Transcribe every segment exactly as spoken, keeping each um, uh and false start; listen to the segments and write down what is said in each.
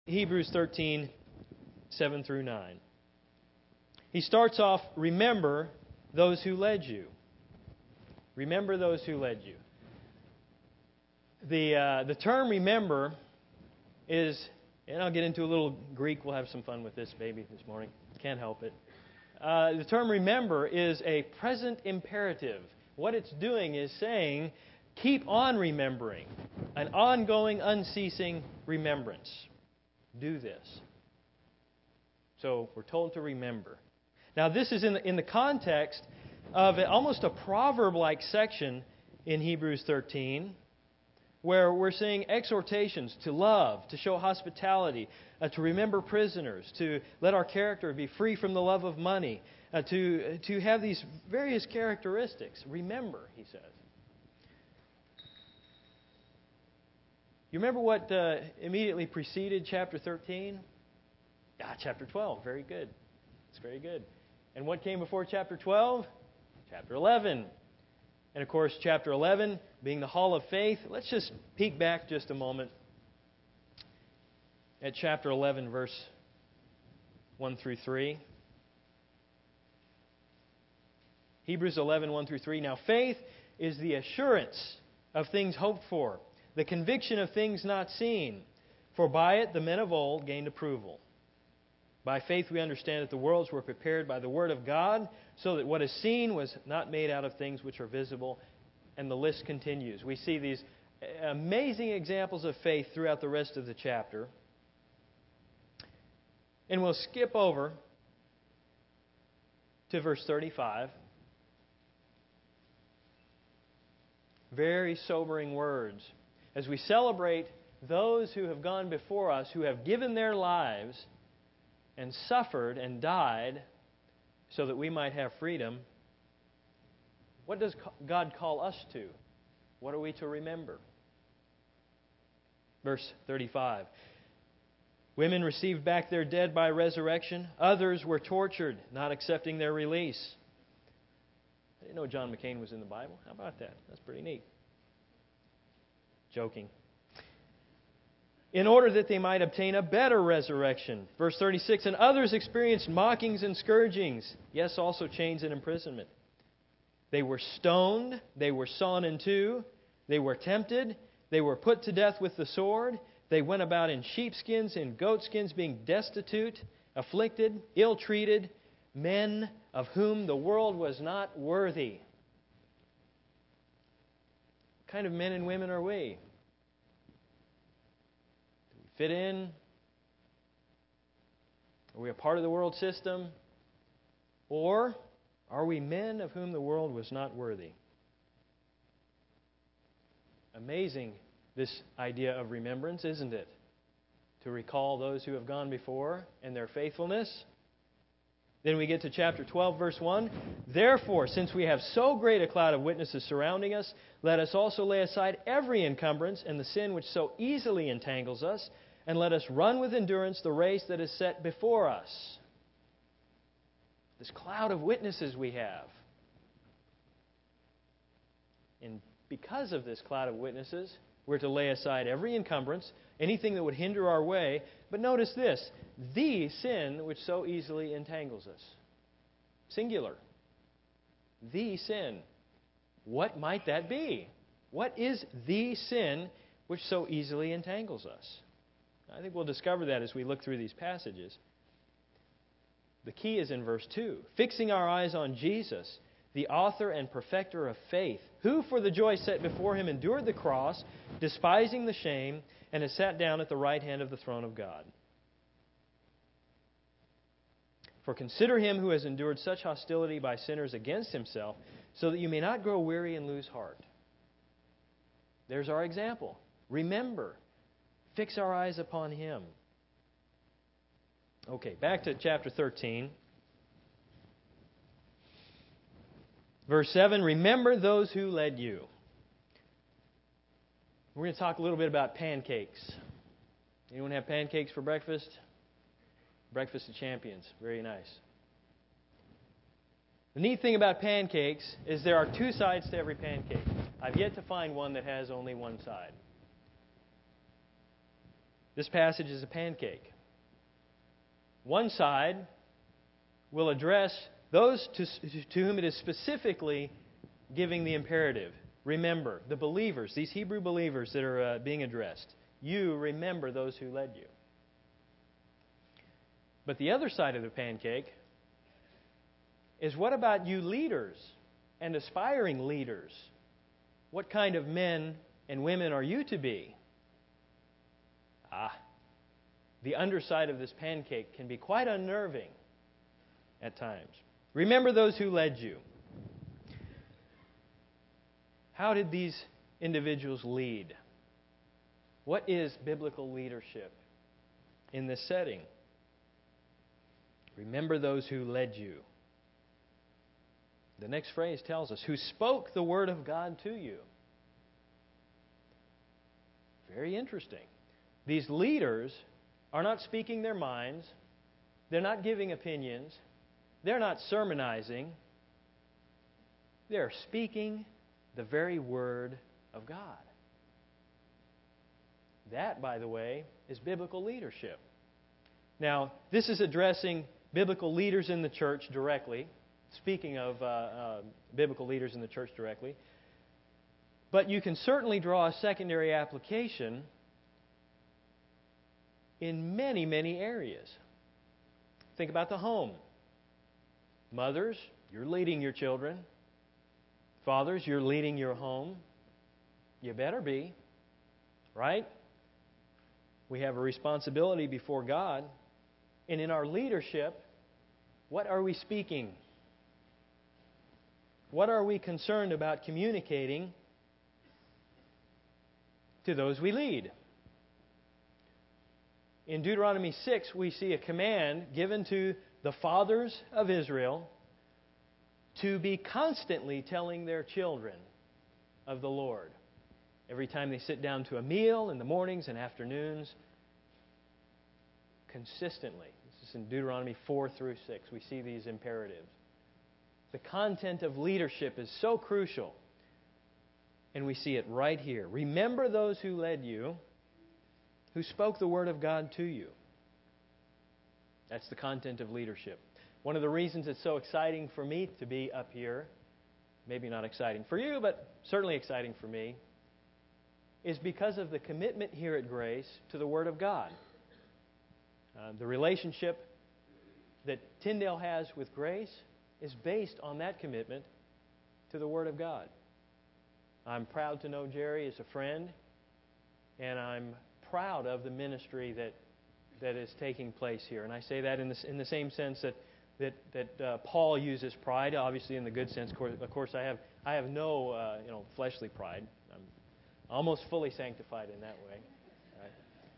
Hebrews thirteen, seven through nine. He starts off, remember those who led you. Remember those who led you. The, uh, the term remember is, and I'll get into a little Greek. We'll have some fun with this baby this morning. Can't help it. Uh, the term remember is a present imperative. What it's doing is saying, keep on remembering. An ongoing, unceasing remembrance. Do this. So we're told to remember. Now this is in the, in the context of almost a proverb-like section in Hebrews thirteen, where we're seeing exhortations to love, to show hospitality, uh, to remember prisoners, to let our character be free from the love of money, uh, to, to have these various characteristics. Remember, he says. You remember what uh, immediately preceded chapter thirteen? Ah, chapter twelve. Very good. It's very good. And what came before chapter twelve? Chapter eleven. And of course, chapter eleven being the hall of faith. Let's just peek back just a moment at chapter eleven, verse one through three. Hebrews eleven, one through three. Now faith is the assurance of things hoped for, the conviction of things not seen. For by it the men of old gained approval. By faith we understand that the worlds were prepared by the word of God, so that what is seen was not made out of things which are visible. And the list continues. We see these amazing examples of faith throughout the rest of the chapter. And we'll skip over to verse thirty-five. Very sobering words. As we celebrate those who have gone before us, who have given their lives and suffered and died so that we might have freedom, what does God call us to? What are we to remember? Verse thirty-five. Women received back their dead by resurrection. Others were tortured, not accepting their release. I didn't know John McCain was in the Bible. How about that? That's pretty neat. Joking. In order that they might obtain a better resurrection. Verse thirty-six, and others experienced mockings and scourgings, yes, also chains and imprisonment. They were stoned, they were sawn in two, they were tempted, they were put to death with the sword, they went about in sheepskins and goatskins, being destitute, afflicted, ill-treated, men of whom the world was not worthy. What kind of men and women are we? Fit in? Are we a part of the world system? Or are we men of whom the world was not worthy? Amazing, this idea of remembrance, isn't it? To recall those who have gone before and their faithfulness. Then we get to chapter twelve, verse one. Therefore, since we have so great a cloud of witnesses surrounding us, let us also lay aside every encumbrance and the sin which so easily entangles us, and let us run with endurance the race that is set before us. This cloud of witnesses we have. And because of this cloud of witnesses, we're to lay aside every encumbrance, anything that would hinder our way. But notice this, the sin which so easily entangles us. Singular. The sin. What might that be? What is the sin which so easily entangles us? I think we'll discover that as we look through these passages. The key is in verse two. Fixing our eyes on Jesus, the author and perfecter of faith, who for the joy set before him endured the cross, despising the shame, and has sat down at the right hand of the throne of God. For consider him who has endured such hostility by sinners against himself, so that you may not grow weary and lose heart. There's our example. Remember. Fix our eyes upon him. Okay, back to chapter thirteen. Verse seven, remember those who led you. We're going to talk a little bit about pancakes. Anyone have pancakes for breakfast? Breakfast of champions. Very nice. The neat thing about pancakes is there are two sides to every pancake. I've yet to find one that has only one side. This passage is a pancake. One side will address those to, to whom it is specifically giving the imperative. Remember, the believers, these Hebrew believers that are uh, being addressed. You remember those who led you. But the other side of the pancake is, what about you leaders and aspiring leaders? What kind of men and women are you to be? Ah, the underside of this pancake can be quite unnerving at times. Remember those who led you. How did these individuals lead? What is biblical leadership in this setting? Remember those who led you. The next phrase tells us, who spoke the word of God to you. Very interesting. These leaders are not speaking their minds. They're not giving opinions. They're not sermonizing. They're speaking the very word of God. That, by the way, is biblical leadership. Now, this is addressing biblical leaders in the church directly. Speaking of uh, uh, biblical leaders in the church directly. But you can certainly draw a secondary application in many, many areas. Think about the home. Mothers, you're leading your children. Fathers, you're leading your home. You better be. Right? We have a responsibility before God. And in our leadership, what are we speaking? What are we concerned about communicating to those we lead? In Deuteronomy six, we see a command given to the fathers of Israel to be constantly telling their children of the Lord. Every time they sit down to a meal in the mornings and afternoons, consistently. This is in Deuteronomy four through six. We see these imperatives. The content of leadership is so crucial. And we see it right here. Remember those who led you, who spoke the word of God to you. That's the content of leadership. One of the reasons it's so exciting for me to be up here, maybe not exciting for you, but certainly exciting for me, is because of the commitment here at Grace to the Word of God. Uh, the relationship that Tyndale has with Grace is based on that commitment to the Word of God. I'm proud to know Jerry as a friend, and I'm proud of the ministry that that is taking place here. And I say that in the, in the same sense that that, that uh, Paul uses pride, obviously in the good sense. Of course, of course I have I have no uh, you know fleshly pride. I'm almost fully sanctified in that way. Right?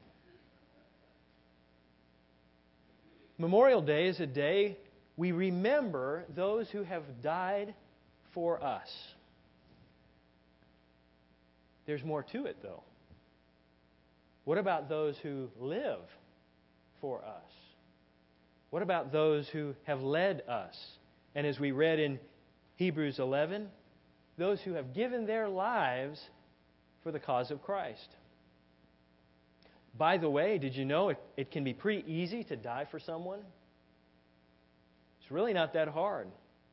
Memorial Day is a day we remember those who have died for us. There's more to it, though. What about those who live for us? What about those who have led us? And as we read in Hebrews eleven, those who have given their lives for the cause of Christ. By the way, did you know it, it can be pretty easy to die for someone? It's really not that hard.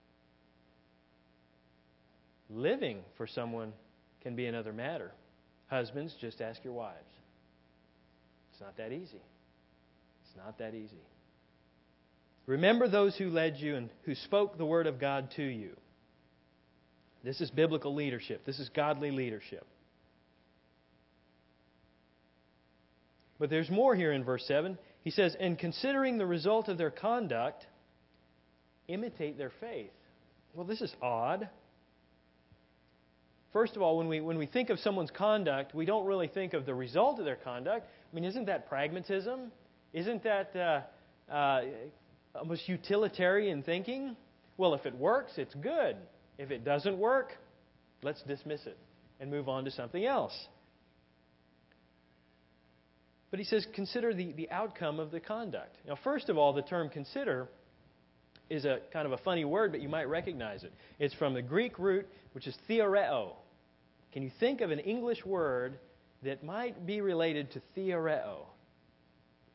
Living for someone can be another matter. Husbands, just ask your wives. It's not that easy. It's not that easy. Remember those who led you and who spoke the word of God to you. This is biblical leadership. This is godly leadership. But there's more here in verse seven. He says, and considering the result of their conduct, imitate their faith. Well, this is odd. First of all, when we when we think of someone's conduct, we don't really think of the result of their conduct. I mean, isn't that pragmatism? Isn't that uh, uh, almost utilitarian thinking? Well, if it works, it's good. If it doesn't work, let's dismiss it and move on to something else. But he says, consider the, the outcome of the conduct. Now, first of all, the term consider is a kind of a funny word, but you might recognize it. It's from the Greek root, which is theoreo. Can you think of an English word that might be related to theoreo?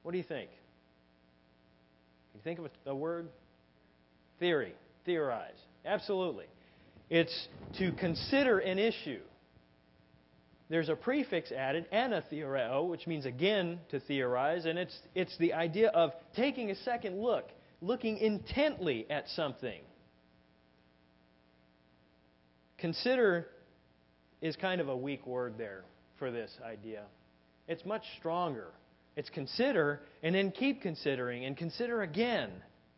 What do you think? Can you think of a, a word? Theory. Theorize. Absolutely. It's to consider an issue. There's a prefix added, anatheoreo, which means again to theorize, and it's it's the idea of taking a second look, looking intently at something. Consider is kind of a weak word there for this idea. It's much stronger. It's consider and then keep considering and consider again.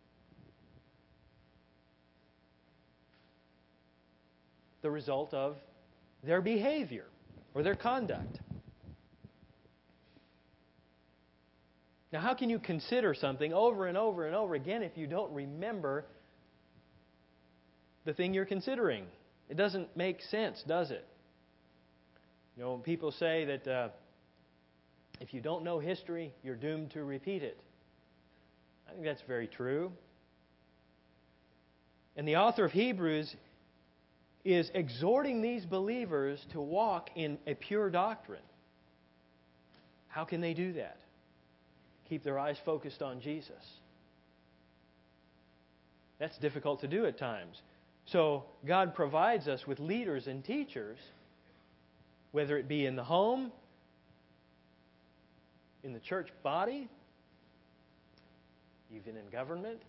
The result of their behavior or their conduct. Now, how can you consider something over and over and over again if you don't remember the thing you're considering? It doesn't make sense, does it? You know, when people say that uh, if you don't know history, you're doomed to repeat it. I think that's very true. And the author of Hebrews is exhorting these believers to walk in a pure doctrine. How can they do that? Keep their eyes focused on Jesus. That's difficult to do at times. So God provides us with leaders and teachers, whether it be in the home, in the church body, even in government.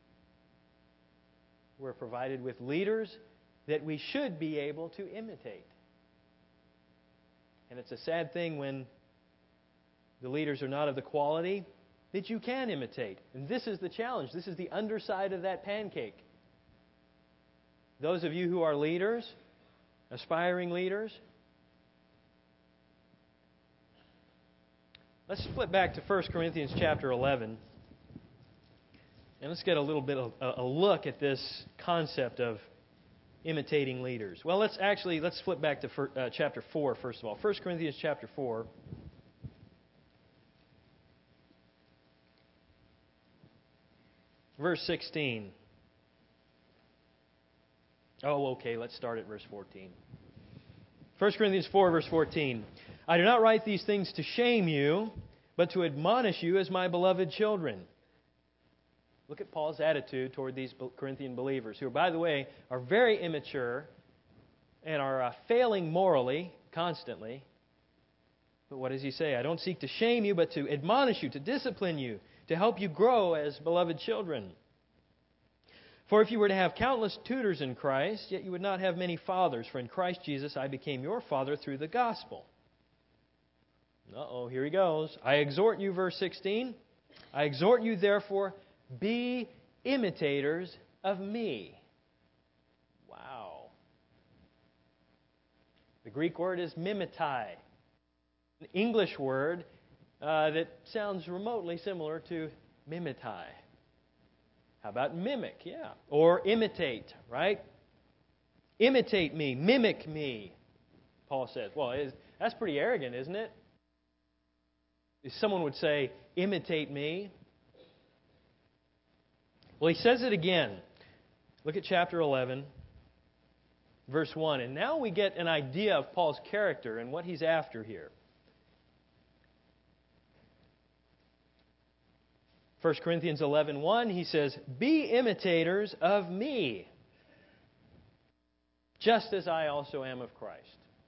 We're provided with leaders that we should be able to imitate. And it's a sad thing when the leaders are not of the quality that you can imitate. And this is the challenge. This is the underside of that pancake. Those of you who are leaders, aspiring leaders, let's flip back to First Corinthians chapter eleven. And let's get a little bit of a look at this concept of imitating leaders. Well, let's actually, let's flip back to uh, chapter four, first of all. First Corinthians chapter four. Verse sixteen. Oh, okay, let's start at verse fourteen. First Corinthians four, verse fourteen. I do not write these things to shame you, but to admonish you as my beloved children. Look at Paul's attitude toward these Corinthian believers, who, by the way, are very immature and are uh, failing morally constantly. But what does he say? I don't seek to shame you, but to admonish you, to discipline you, to help you grow as beloved children. For if you were to have countless tutors in Christ, yet you would not have many fathers. For in Christ Jesus I became your father through the gospel. Uh-oh, here he goes. I exhort you, verse sixteen. I exhort you, therefore, be imitators of me. Wow. The Greek word is mimetai. An English word uh, that sounds remotely similar to mimetai. How about mimic? Yeah. Or imitate, right? Imitate me, mimic me, Paul says. Well, is, that's pretty arrogant, isn't it? If someone would say, imitate me. Well, he says it again. Look at chapter eleven, verse one. And now we get an idea of Paul's character and what he's after here. First Corinthians eleven one, he says, be imitators of me, just as I also am of Christ.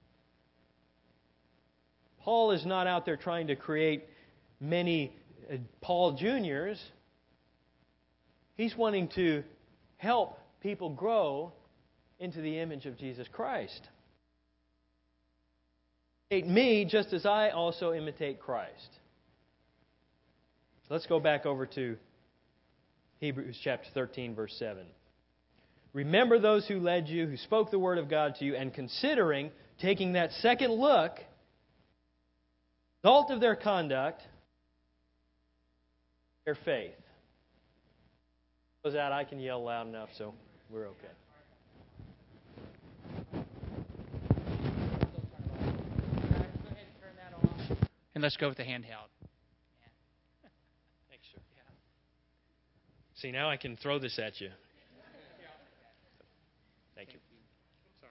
Paul is not out there trying to create many uh, Paul Juniors. He's wanting to help people grow into the image of Jesus Christ. Imitate me just as I also imitate Christ. Let's go back over to Hebrews chapter thirteen, verse seven. Remember those who led you, who spoke the word of God to you, and considering, taking that second look, the result of their conduct, their faith. Goes out, I can yell loud enough, so we're okay. And let's go with the handheld. Thanks, sir. Yeah. See, now I can throw this at you. Thank you. Sorry.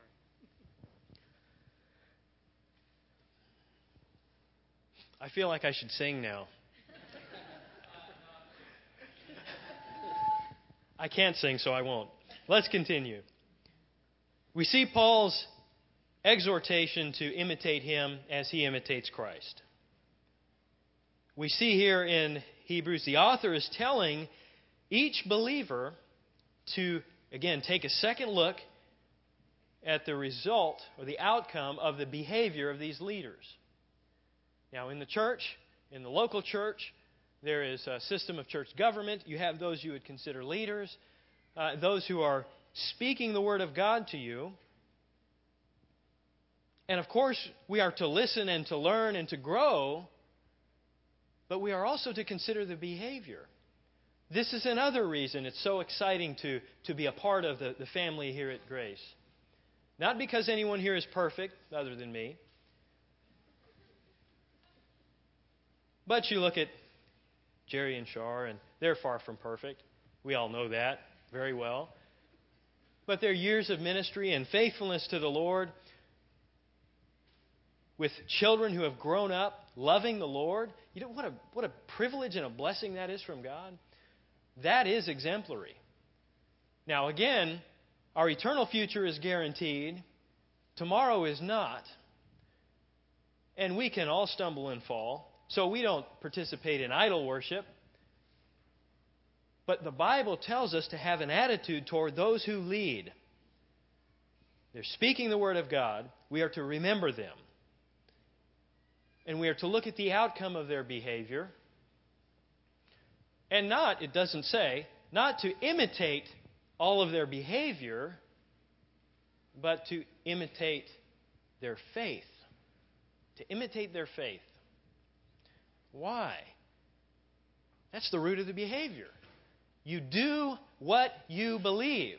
I feel like I should sing now. I can't sing, so I won't. Let's continue. We see Paul's exhortation to imitate him as he imitates Christ. We see here in Hebrews, the author is telling each believer to, again, take a second look at the result or the outcome of the behavior of these leaders. Now, in the church, in the local church, there is a system of church government. You have those you would consider leaders, uh, those who are speaking the Word of God to you. And of course, we are to listen and to learn and to grow, but we are also to consider the behavior. This is another reason it's so exciting to, to be a part of the, the family here at Grace. Not because anyone here is perfect, other than me. But you look at Jerry and Shar, and they're far from perfect. We all know that very well. But their years of ministry and faithfulness to the Lord, with children who have grown up loving the Lord, you know what a what a privilege and a blessing that is from God. That is exemplary. Now again, our eternal future is guaranteed. Tomorrow is not. And we can all stumble and fall. So we don't participate in idol worship. But the Bible tells us to have an attitude toward those who lead. They're speaking the Word of God. We are to remember them. And we are to look at the outcome of their behavior. And not, it doesn't say, not to imitate all of their behavior, but to imitate their faith. To imitate their faith. Why? That's the root of the behavior. You do what you believe.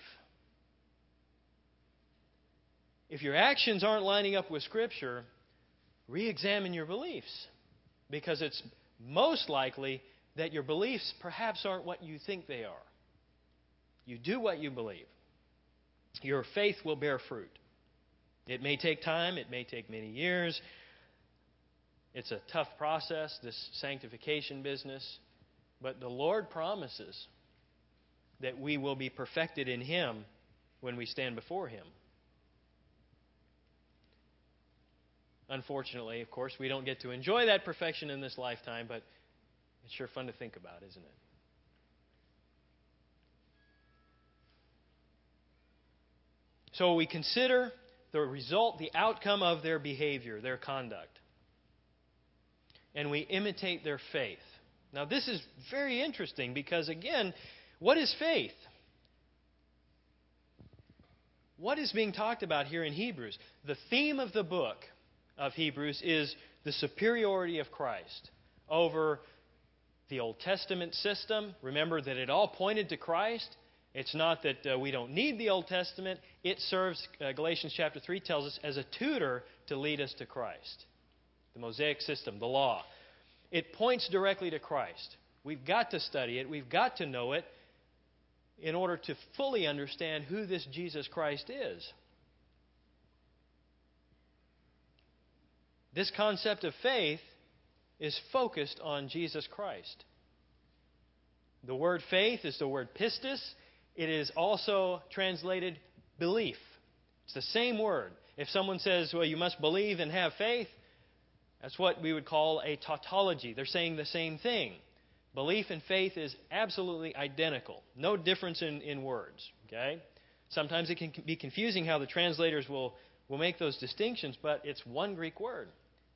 If your actions aren't lining up with Scripture, re-examine your beliefs. Because it's most likely that your beliefs perhaps aren't what you think they are. You do what you believe. Your faith will bear fruit. It may take time. It may take many years. It's a tough process, this sanctification business. But the Lord promises that we will be perfected in Him when we stand before Him. Unfortunately, of course, we don't get to enjoy that perfection in this lifetime, but it's sure fun to think about, isn't it? So we consider the result, the outcome of their behavior, their conduct. And we imitate their faith. Now, this is very interesting because, again, what is faith? What is being talked about here in Hebrews? The theme of the book of Hebrews is the superiority of Christ over the Old Testament system. Remember that it all pointed to Christ. It's not that uh, we don't need the Old Testament. It serves, uh, Galatians chapter three tells us, as a tutor to lead us to Christ. The Mosaic system, the law. It points directly to Christ. We've got to study it. We've got to know it in order to fully understand who this Jesus Christ is. This concept of faith is focused on Jesus Christ. The word faith is the word pistis. It is also translated belief. It's the same word. If someone says, well, you must believe and have faith, that's what we would call a tautology. They're saying the same thing. Belief and faith is absolutely identical. No difference in, in words. Okay? Sometimes it can be confusing how the translators will, will make those distinctions, but it's one Greek word.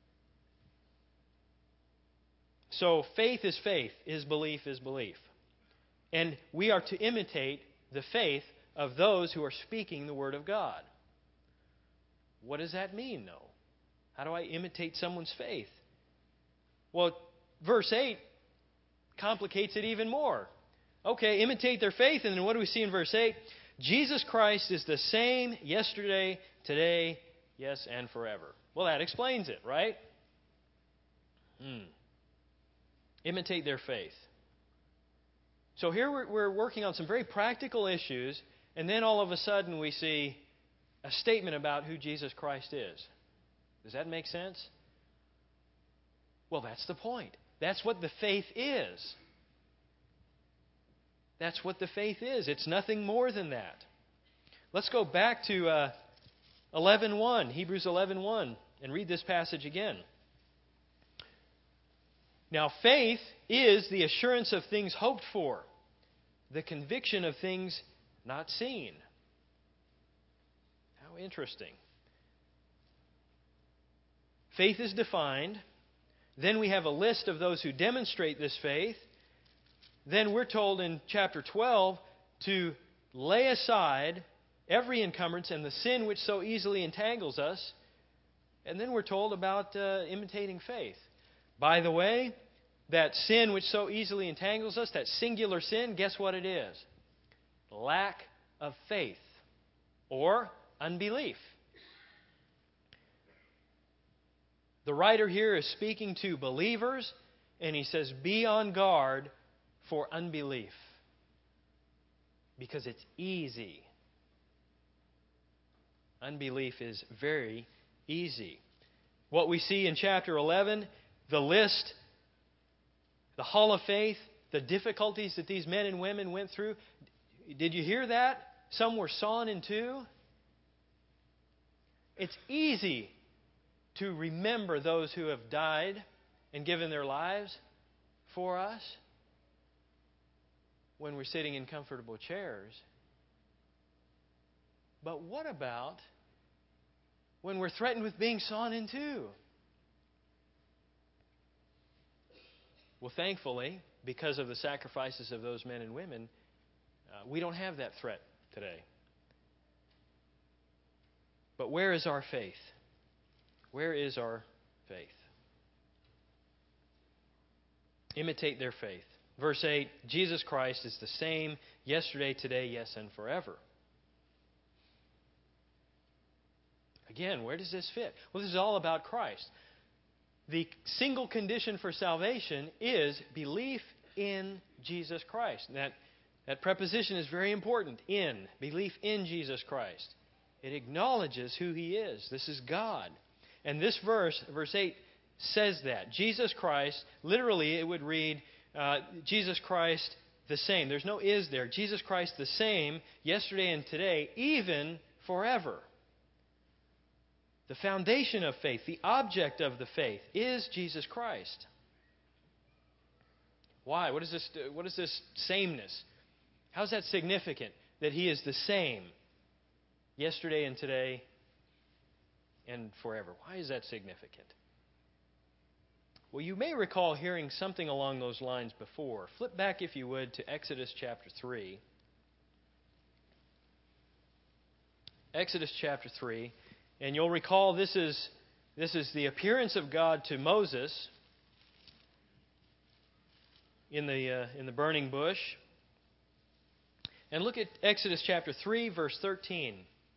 So faith is faith, is belief is belief. And we are to imitate the faith of those who are speaking the Word of God. What does that mean, though? How do I imitate someone's faith? Well, verse eight complicates it even more. Okay, imitate their faith, and then what do we see in verse eight? Jesus Christ is the same yesterday, today, yes, and forever. Well, that explains it, right? Hmm. Imitate their faith. So here we're, we're working on some very practical issues, and then all of a sudden we see a statement about who Jesus Christ is. Does that make sense? Well, that's the point. That's what the faith is. That's what the faith is. It's nothing more than that. Let's go back to uh, eleven one, Hebrews eleven one, and read this passage again. Now, faith is the assurance of things hoped for, the conviction of things not seen. How interesting. Faith is defined. Then we have a list of those who demonstrate this faith. Then we're told in chapter twelve to lay aside every encumbrance and the sin which so easily entangles us. And then we're told about uh, imitating faith. By the way, that sin which so easily entangles us, that singular sin, guess what it is? Lack of faith or unbelief. The writer here is speaking to believers, and he says, be on guard for unbelief. Because it's easy. Unbelief is very easy. What we see in chapter eleven, the list, the hall of faith, the difficulties that these men and women went through. Did you hear that? Some were sawn in two. It's easy to remember those who have died and given their lives for us when we're sitting in comfortable chairs. But what about when we're threatened with being sawn in two? Well, thankfully, because of the sacrifices of those men and women, uh, we don't have that threat today. But where is our faith? Where is our faith? Imitate their faith. Verse eight, Jesus Christ is the same yesterday, today, yes, and forever. Again, where does this fit? Well, this is all about Christ. The single condition for salvation is belief in Jesus Christ. And that, that preposition is very important. In. Belief in Jesus Christ. It acknowledges who He is. This is God. And this verse, verse eight, says that. Jesus Christ, literally it would read, uh, Jesus Christ the same. There's no is there. Jesus Christ the same, yesterday and today, even forever. The foundation of faith, the object of the faith, is Jesus Christ. Why? What is this, what is this sameness? How is that significant? That He is the same yesterday and today and forever. Why is that significant? Well, you may recall hearing something along those lines before. Flip back, if you would, to Exodus chapter three. Exodus chapter three. And you'll recall this is, this is the appearance of God to Moses in the, uh, in the burning bush. And look at Exodus chapter three, verse thirteen.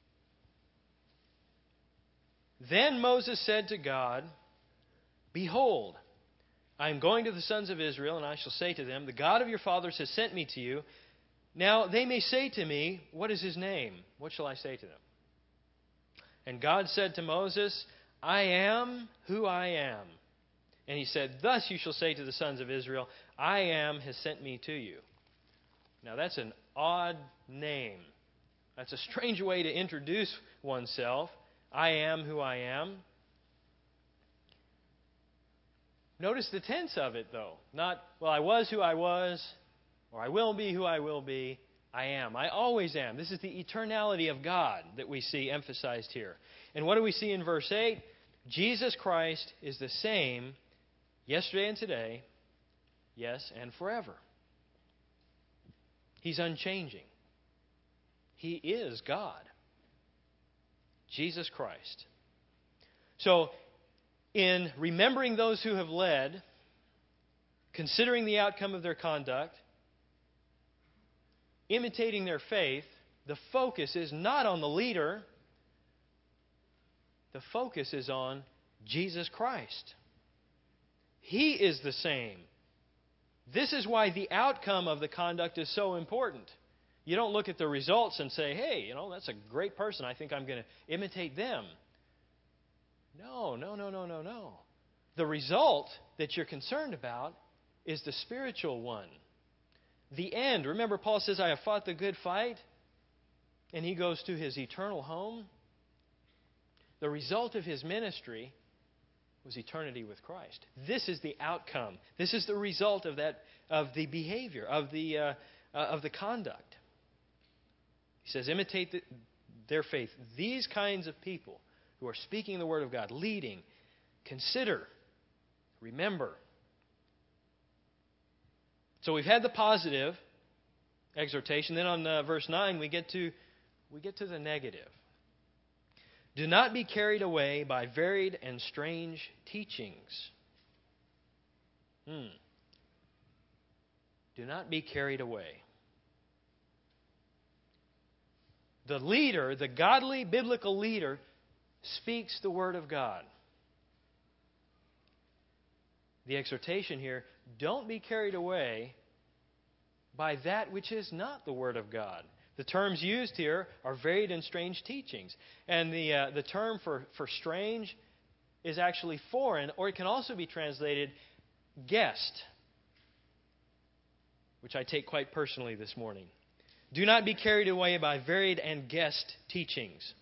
Then Moses said to God, Behold, I am going to the sons of Israel, and I shall say to them, The God of your fathers has sent me to you. Now they may say to me, What is His name? What shall I say to them? And God said to Moses, I am who I am. And He said, Thus you shall say to the sons of Israel, I am has sent me to you. Now that's an odd name. That's a strange way to introduce oneself. I am who I am. Notice the tense of it, though. Not, well, I was who I was, or I will be who I will be. I am. I always am. This is the eternality of God that we see emphasized here. And what do we see in verse eight? Jesus Christ is the same yesterday and today, yes, and forever. He's unchanging. He is God. Jesus Christ. So, in remembering those who have led, considering the outcome of their conduct, imitating their faith, the focus is not on the leader. The focus is on Jesus Christ. He is the same. This is why the outcome of the conduct is so important. You don't look at the results and say, hey, you know, that's a great person. I think I'm going to imitate them. No, no, no, no, no, no. The result that you're concerned about is the spiritual one. the end. Remember, Paul says, I have fought the good fight, and he goes to his eternal home. The result of his ministry was eternity with Christ. This is the outcome. This is the result of that, of the behavior, of the uh, uh, of the conduct. He says, imitate the, their faith. These kinds of people who are speaking the word of God, leading, consider, remember. So we've had the positive exhortation. Then on uh, verse nine, we get to we get to the negative. Do not be carried away by varied and strange teachings. Hmm. Do not be carried away. The leader, the godly biblical leader, speaks the Word of God. The exhortation here, don't be carried away by that which is not the Word of God. The terms used here are varied and strange teachings. And the, uh, the term for, for strange is actually foreign, or it can also be translated guessed, which I take quite personally this morning. Do not be carried away by varied and guessed teachings.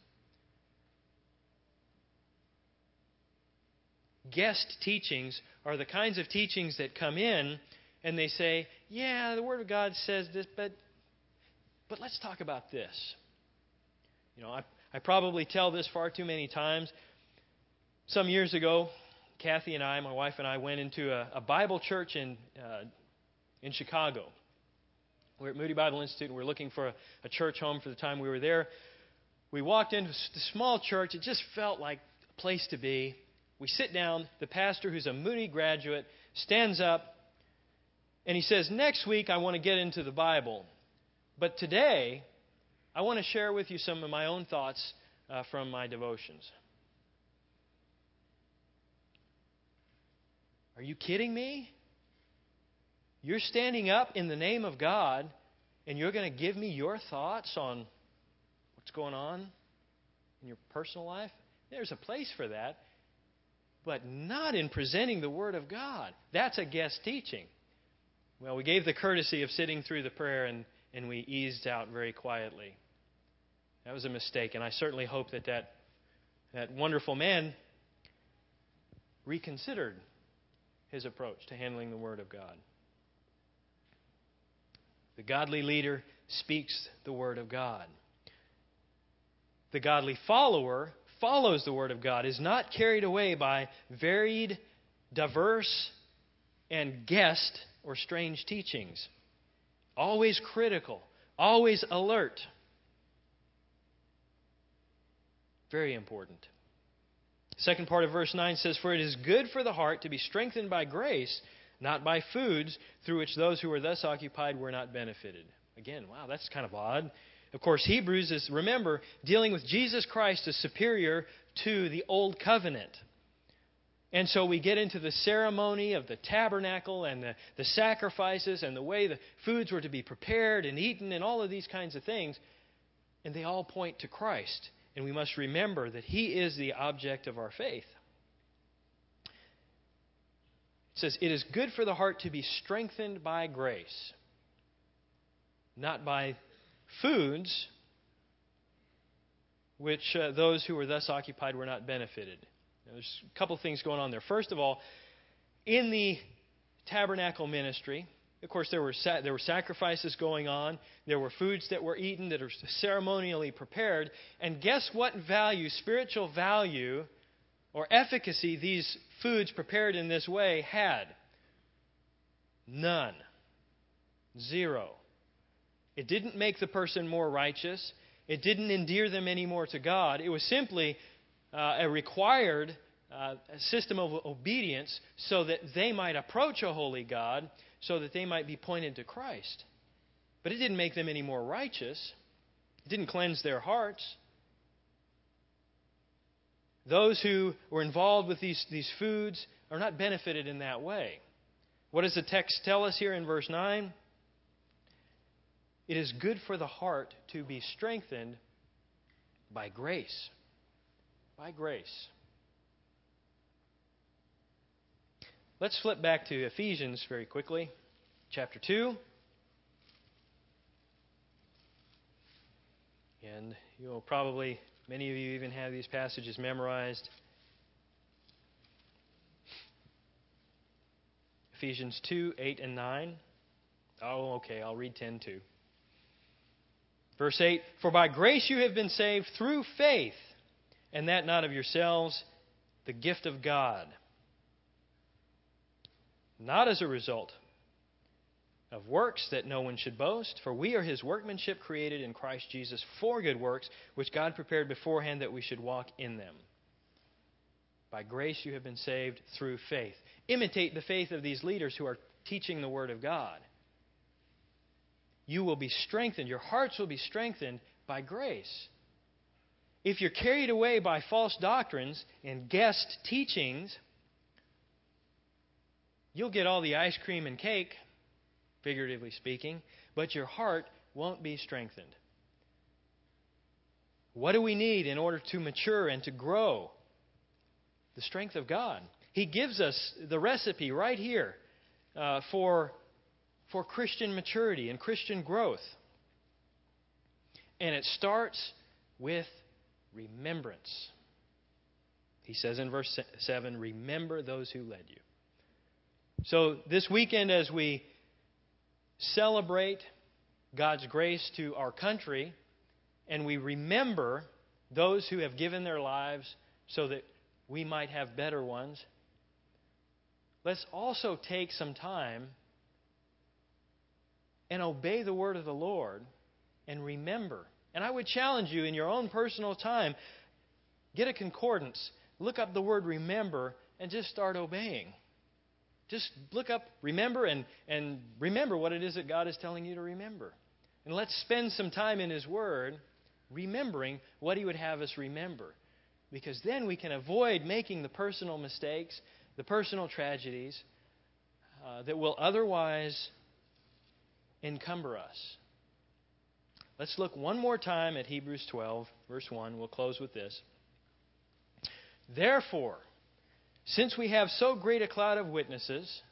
Guessed teachings are the kinds of teachings that come in and they say, yeah, the Word of God says this, but But let's talk about this. You know, I, I probably tell this far too many times. Some years ago, Kathy and I, my wife and I, went into a, a Bible church in uh, in Chicago. We're at Moody Bible Institute, and we're looking for a, a church home for the time we were there. We walked into the small church. It just felt like a place to be. We sit down. The pastor, who's a Moody graduate, stands up, and he says, next week I want to get into the Bible. But today, I want to share with you some of my own thoughts uh, from my devotions. Are you kidding me? You're standing up in the name of God, and you're going to give me your thoughts on what's going on in your personal life? There's a place for that, but not in presenting the Word of God. That's a guest teaching. Well, we gave the courtesy of sitting through the prayer, and And we eased out very quietly. That was a mistake, and I certainly hope that that, that wonderful man reconsidered his approach to handling the Word of God. The godly leader speaks the Word of God. The godly follower follows the Word of God, is not carried away by varied, diverse, and guessed or strange teachings. Always critical, always alert. Very important. Second part of verse nine says, for it is good for the heart to be strengthened by grace, not by foods, through which those who were thus occupied were not benefited. Again, wow, that's kind of odd. Of course, Hebrews is, remember, dealing with Jesus Christ as superior to the old covenant. And so we get into the ceremony of the tabernacle and the, the sacrifices and the way the foods were to be prepared and eaten and all of these kinds of things. And they all point to Christ. And we must remember that He is the object of our faith. It says, it is good for the heart to be strengthened by grace, not by foods, which uh, those who were thus occupied were not benefited. Now, there's a couple things going on there. First of all, in the tabernacle ministry, of course, there were sa- there were sacrifices going on. There were foods that were eaten that are ceremonially prepared. And guess what value, spiritual value, or efficacy these foods prepared in this way had? None. Zero. It didn't make the person more righteous. It didn't endear them any more to God. It was simply uh, a required uh, system of obedience so that they might approach a holy God, so that they might be pointed to Christ. But it didn't make them any more righteous. It didn't cleanse their hearts. Those who were involved with these, these foods are not benefited in that way. What does the text tell us here in verse nine? It is good for the heart to be strengthened by grace. By grace. Let's flip back to Ephesians very quickly, chapter two. And you'll probably, many of you even have these passages memorized. Ephesians two, eight, and nine. Oh, okay, I'll read ten too. Verse eight, "For by grace you have been saved through faith, and that not of yourselves, the gift of God, not as a result of works, that no one should boast. For we are His workmanship, created in Christ Jesus for good works, which God prepared beforehand that we should walk in them." By grace you have been saved through faith. Imitate the faith of these leaders who are teaching the Word of God. You will be strengthened. Your hearts will be strengthened by grace. If you're carried away by false doctrines and guessed teachings, you'll get all the ice cream and cake, figuratively speaking, but your heart won't be strengthened. What do we need in order to mature and to grow? The strength of God. He gives us the recipe right here uh, for, for Christian maturity and Christian growth. And it starts with remembrance. He says in verse seven, "Remember those who led you." So this weekend, as we celebrate God's grace to our country, and we remember those who have given their lives so that we might have better ones, let's also take some time and obey the word of the Lord and remember. And I would challenge you in your own personal time, get a concordance, look up the word remember, and just start obeying. Just look up remember and, and remember what it is that God is telling you to remember. And let's spend some time in His Word remembering what He would have us remember. Because then we can avoid making the personal mistakes, the personal tragedies uh, that will otherwise encumber us. Let's look one more time at Hebrews twelve, verse one. We'll close with this. "Therefore, since we have so great a cloud of witnesses,"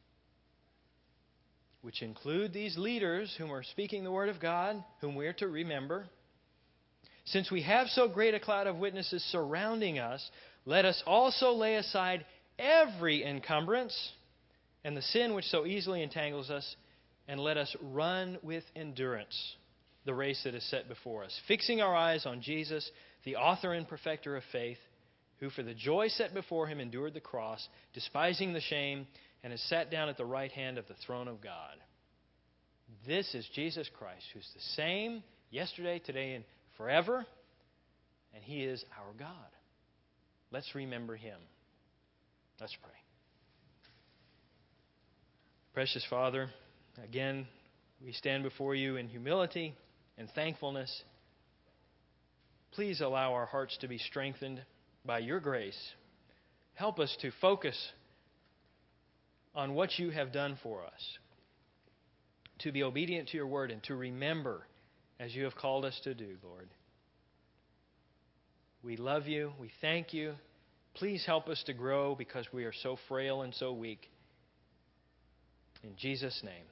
which include these leaders whom are speaking the Word of God, whom we are to remember, "since we have so great a cloud of witnesses surrounding us, let us also lay aside every encumbrance and the sin which so easily entangles us, and let us run with endurance the race that is set before us, fixing our eyes on Jesus, the author and perfecter of faith, who for the joy set before Him endured the cross, despising the shame, and has sat down at the right hand of the throne of God." This is Jesus Christ, who's the same yesterday, today, and forever, and He is our God. Let's remember Him. Let's pray. Precious Father, again, we stand before You in humility and thankfulness. Please allow our hearts to be strengthened by Your grace. Help us to focus on what You have done for us, to be obedient to Your word and to remember as You have called us to do, Lord. We love You. We thank You. Please help us to grow because we are so frail and so weak. In Jesus' name.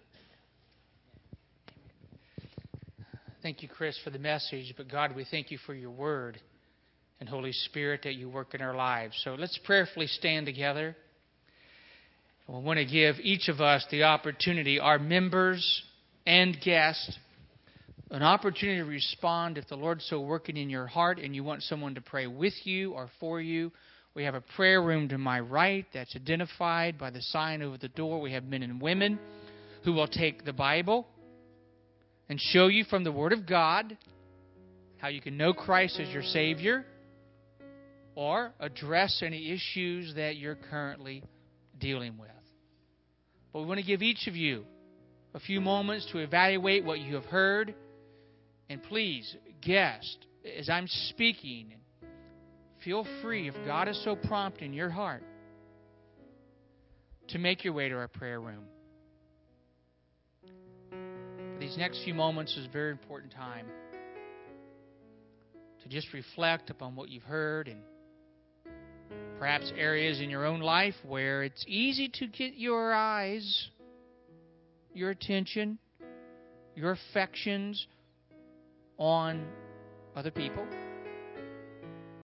Thank you, Chris, for the message. But God, we thank You for Your word and Holy Spirit that You work in our lives. So let's prayerfully stand together. We want to give each of us the opportunity, our members and guests, an opportunity to respond if the Lord's so working in your heart and you want someone to pray with you or for you. We have a prayer room to my right that's identified by the sign over the door. We have men and women who will take the Bible and show you from the Word of God how you can know Christ as your Savior or address any issues that you're currently dealing with. But we want to give each of you a few moments to evaluate what you have heard. And please, guest, as I'm speaking, feel free, if God is so prompt in your heart, to make your way to our prayer room. These next few moments is a very important time to just reflect upon what you've heard and perhaps areas in your own life where it's easy to get your eyes, your attention, your affections on other people.